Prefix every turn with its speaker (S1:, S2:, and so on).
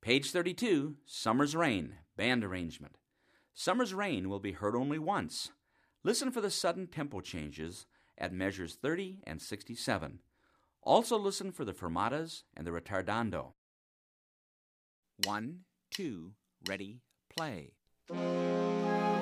S1: Page 32, Summer's Rain, band arrangement. Summer's Rain will be heard only once. Listen for the sudden tempo changes at measures 30 and 67. Also listen for the fermatas and the ritardando. 1, 2, ready, play.